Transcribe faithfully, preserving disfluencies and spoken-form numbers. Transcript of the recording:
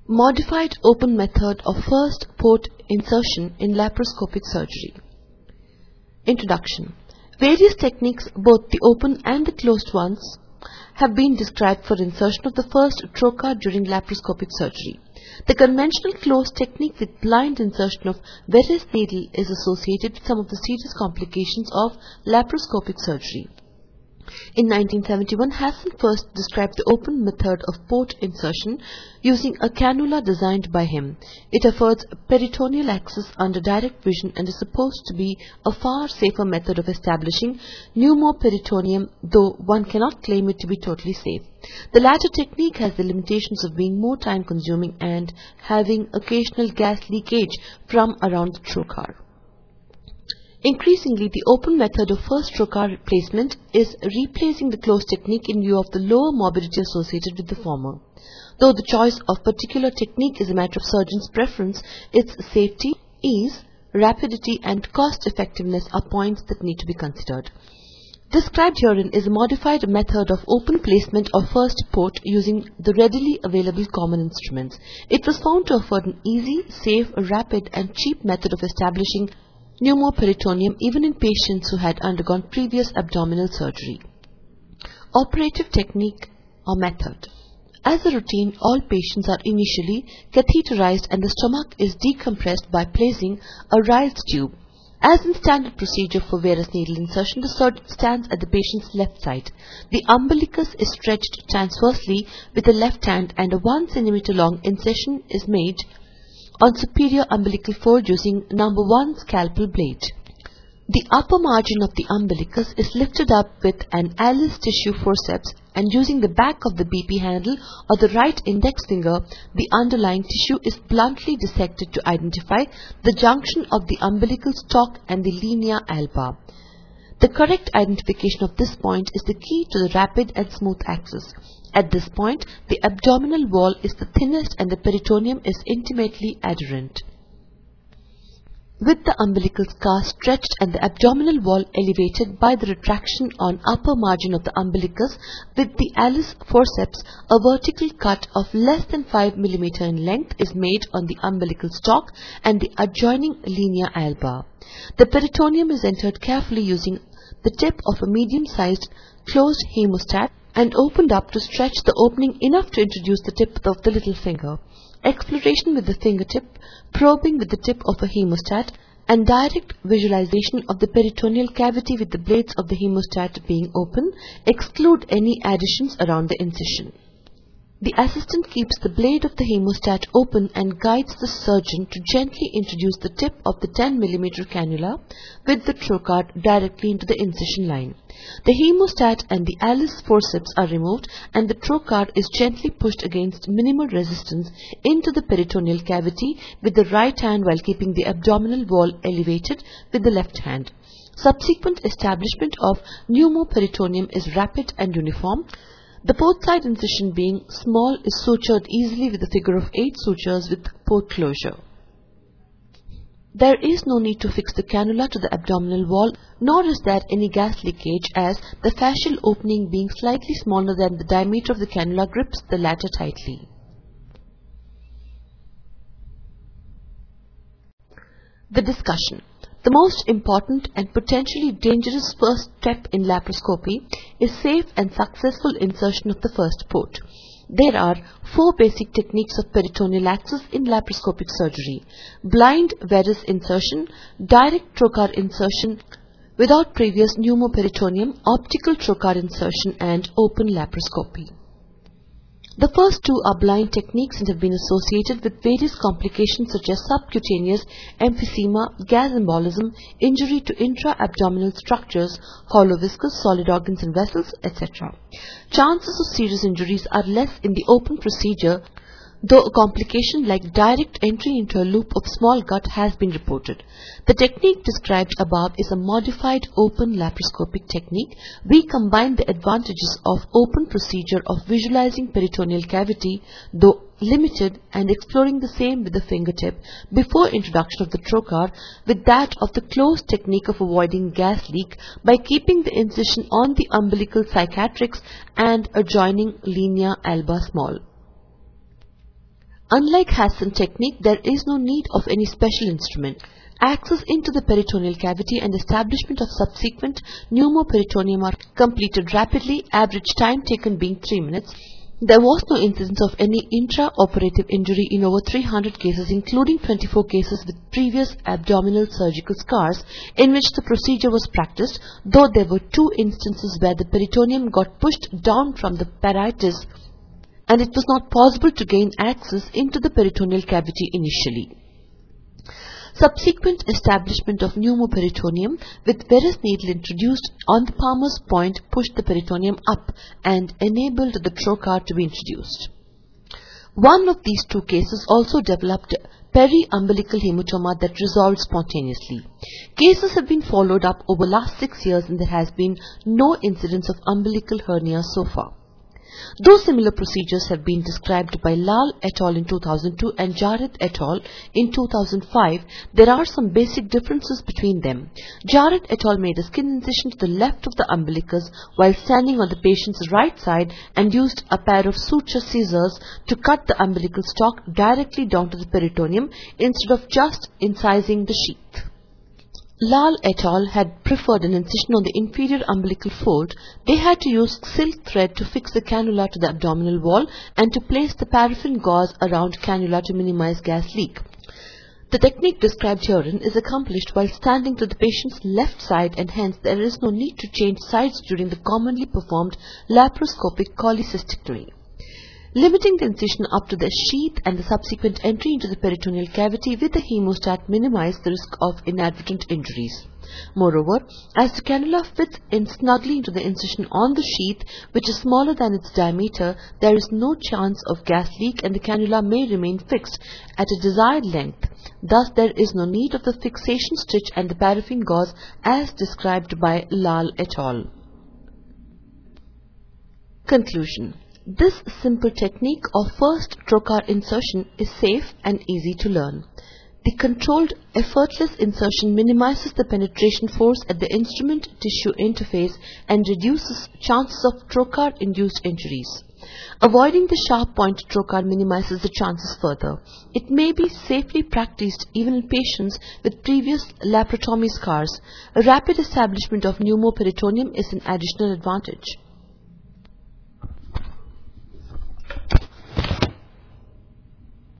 Modified open method of first port insertion in laparoscopic surgery. Introduction. Various techniques, both the open and the closed ones, have been described for insertion of the first trocar during laparoscopic surgery. The conventional closed technique with blind insertion of Veress needle is associated with some of the serious complications of laparoscopic surgery. In nineteen seventy-one, Hassan first described the open method of port insertion using a cannula designed by him. It affords peritoneal access under direct vision and is supposed to be a far safer method of establishing pneumoperitoneum, though one cannot claim it to be totally safe. The latter technique has the limitations of being more time-consuming and having occasional gas leakage from around the trocar. Increasingly, the open method of first trocar replacement is replacing the closed technique in view of the lower morbidity associated with the former. Though the choice of particular technique is a matter of surgeon's preference, its safety, ease, rapidity and cost-effectiveness are points that need to be considered. Described herein is a modified method of open placement of first port using the readily available common instruments. It was found to afford an easy, safe, rapid and cheap method of establishing pneumoperitoneum even in patients who had undergone previous abdominal surgery. Operative technique or method. As a routine, all patients are initially catheterized and the stomach is decompressed by placing a raised tube. As in standard procedure for Veress needle insertion, the surgeon stands at the patient's left side. The umbilicus is stretched transversely with the left hand and a one centimeter long incision is made on superior umbilical fold using number one scalpel blade. The upper margin of the umbilicus is lifted up with an Alice tissue forceps and using the back of the B P handle or the right index finger, the underlying tissue is bluntly dissected to identify the junction of the umbilical stalk and the linea alba. The correct identification of this point is the key to the rapid and smooth access. At this point, the abdominal wall is the thinnest and the peritoneum is intimately adherent. With the umbilical scar stretched and the abdominal wall elevated by the retraction on upper margin of the umbilicus with the Alice forceps, a vertical cut of less than five millimeters in length is made on the umbilical stalk and the adjoining linea alba. The peritoneum is entered carefully using the tip of a medium-sized closed hemostat and opened up to stretch the opening enough to introduce the tip of the little finger. Exploration with the fingertip, probing with the tip of a hemostat, and direct visualization of the peritoneal cavity with the blades of the hemostat being open exclude any additions around the incision. The assistant keeps the blade of the hemostat open and guides the surgeon to gently introduce the tip of the ten millimeter cannula with the trocar directly into the incision line. The hemostat and the Alice forceps are removed and the trocar is gently pushed against minimal resistance into the peritoneal cavity with the right hand while keeping the abdominal wall elevated with the left hand. Subsequent establishment of pneumoperitoneum is rapid and uniform. The port side incision being small is sutured easily with a figure of eight sutures with port closure. There is no need to fix the cannula to the abdominal wall, nor is there any gas leakage as the fascial opening being slightly smaller than the diameter of the cannula grips the latter tightly. The discussion. The most important and potentially dangerous first step in laparoscopy is safe and successful insertion of the first port. There are four basic techniques of peritoneal access in laparoscopic surgery: blind Veress insertion, direct trocar insertion without previous pneumoperitoneum, optical trocar insertion, and open laparoscopy. The first two are blind techniques and have been associated with various complications such as subcutaneous emphysema, gas embolism, injury to intra-abdominal structures, hollow viscous, solid organs and vessels, et cetera. Chances of serious injuries are less in the open procedure, though a complication like direct entry into a loop of small gut has been reported. The technique described above is a modified open laparoscopic technique. We combine the advantages of open procedure of visualizing peritoneal cavity, though limited, and exploring the same with the fingertip before introduction of the trocar, with that of the closed technique of avoiding gas leak by keeping the incision on the umbilical cicatrix and adjoining linea alba small. Unlike Hasson technique, there is no need of any special instrument. Access into the peritoneal cavity and establishment of subsequent pneumoperitoneum are completed rapidly, average time taken being three minutes. There was no incidence of any intraoperative injury in over three hundred cases, including twenty-four cases with previous abdominal surgical scars in which the procedure was practiced, though there were two instances where the peritoneum got pushed down from the parietus and it was not possible to gain access into the peritoneal cavity initially. Subsequent establishment of pneumoperitoneum with Veress needle introduced on the palmar's point pushed the peritoneum up and enabled the trocar to be introduced. One of these two cases also developed peri-umbilical hematoma that resolved spontaneously. Cases have been followed up over last six years and there has been no incidence of umbilical hernia so far. Though similar procedures have been described by Lal et al. In two thousand two and Jarrett et al. In two thousand five, there are some basic differences between them. Jarrett et al. Made a skin incision to the left of the umbilicus while standing on the patient's right side and used a pair of suture scissors to cut the umbilical stalk directly down to the peritoneum instead of just incising the sheath. Lal et al. Had preferred an incision on the inferior umbilical fold. They had to use silk thread to fix the cannula to the abdominal wall and to place the paraffin gauze around cannula to minimize gas leak. The technique described herein is accomplished while standing to the patient's left side, and hence there is no need to change sides during the commonly performed laparoscopic cholecystectomy. Limiting the incision up to the sheath and the subsequent entry into the peritoneal cavity with a hemostat minimized the risk of inadvertent injuries. Moreover, as the cannula fits in snugly into the incision on the sheath, which is smaller than its diameter, there is no chance of gas leak and the cannula may remain fixed at a desired length. Thus, there is no need of the fixation stitch and the paraffin gauze as described by Lal et al. Conclusion. This simple technique of first trocar insertion is safe and easy to learn. The controlled, effortless insertion minimizes the penetration force at the instrument-tissue interface and reduces chances of trocar-induced injuries. Avoiding the sharp point trocar minimizes the chances further. It may be safely practiced even in patients with previous laparotomy scars. A rapid establishment of pneumoperitoneum is an additional advantage.